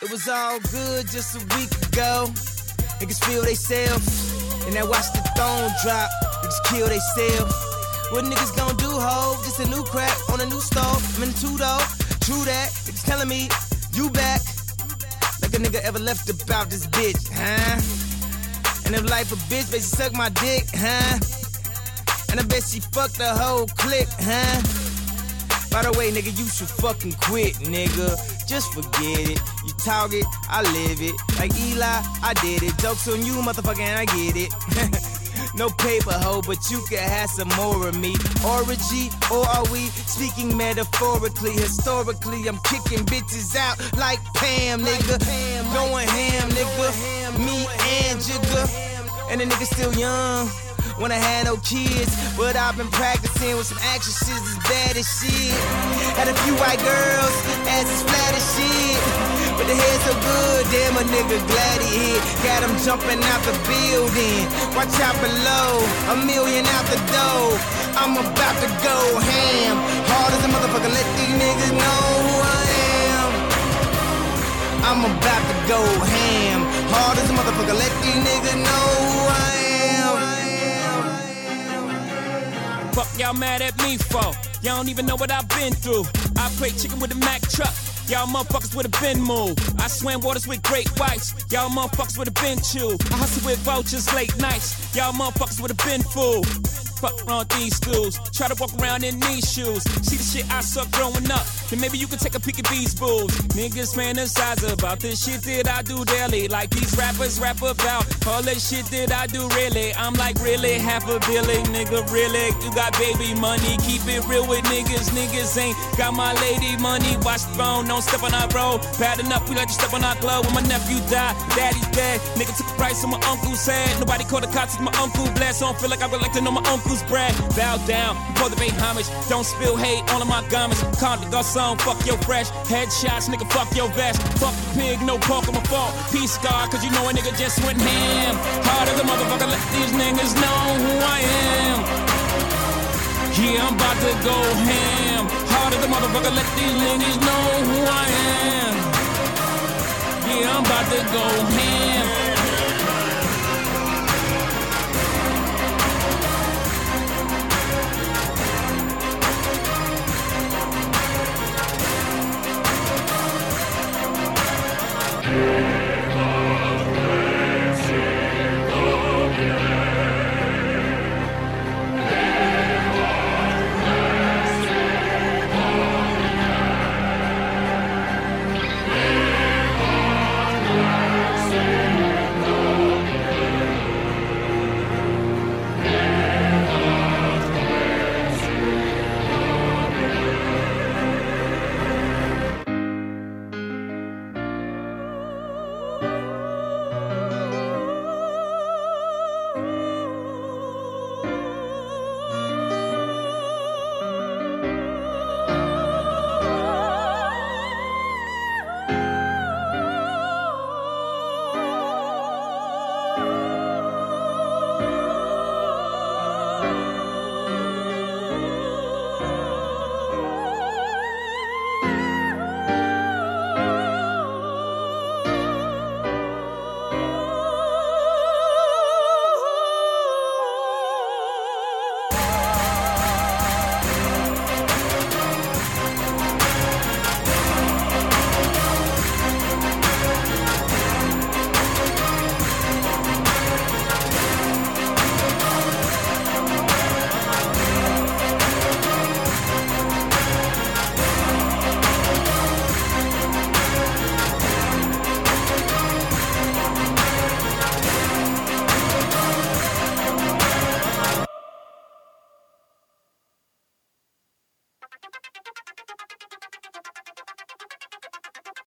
It was all good just a week ago. Niggas feel they self, and I watch the throne drop. Niggas kill they self. What niggas gon' do, ho? Just a new crack on a new stove. I'm in the two though. True that. Niggas telling me you back. Like a nigga ever left about this bitch, huh? And if life a bitch, bet she suck my dick, huh? And I bet she fucked the whole clique, huh? By the way, nigga, you should fucking quit, nigga. Just forget it. You talk it, I live it. Like Eli, I did it. Jokes on you, motherfucker, and I get it. No paper, ho, but you can have some more of me. Orgy, or are we speaking metaphorically? Historically, I'm kicking bitches out like Pam, nigga. Going ham, nigga. Me and Jigga. And the nigga still young. When I had no kids, but I've been practicing with some actresses as bad as shit. Had a few white girls, ass as flat as shit. But the head so good, damn a nigga glad he hit. Got him jumping out the building. Watch out below, $1 million out the door. I'm about to go ham. Hard as a motherfucker, let these niggas know who I am. I'm about to go ham. Hard as a motherfucker, let these niggas know who I am. Fuck y'all mad at me for? Y'all don't even know what I've been through. I play chicken with a Mack truck. Y'all motherfuckers would have been moved. I swam waters with great whites. Y'all motherfuckers would have been chewed. I hustle with vultures late nights. Y'all motherfuckers would have been fooled. Fuck around these schools. Try to walk around in these shoes. See the shit I suck growing up. Then maybe you can take a peek at these fools. Niggas fantasize about this shit that I do daily. Like these rappers rap about all that shit that I do really. I'm like really $500 million, nigga, really. You got baby money, keep it real with niggas. Niggas ain't got my lady money. Watch the phone, don't step on our road. Bad enough, we let you step on our glove. When my nephew died, daddy's dead. Nigga took a price on my uncle's head. Nobody called the cops, my uncle blessed. So I don't feel like I would like to know my uncle's bread. Bow down, before the pay homage. Don't spill hate all of my garments. Call the garçon, fuck your fresh. Headshots, nigga, fuck your vest. Fuck the pig, no pork on my fault. Peace God, cause you know a nigga just went ham. Hard as a motherfucker, let these niggas know who I am. Yeah, I'm about to go ham. Hard as a motherfucker, let these niggas know who I am. Yeah, I'm about to go ham.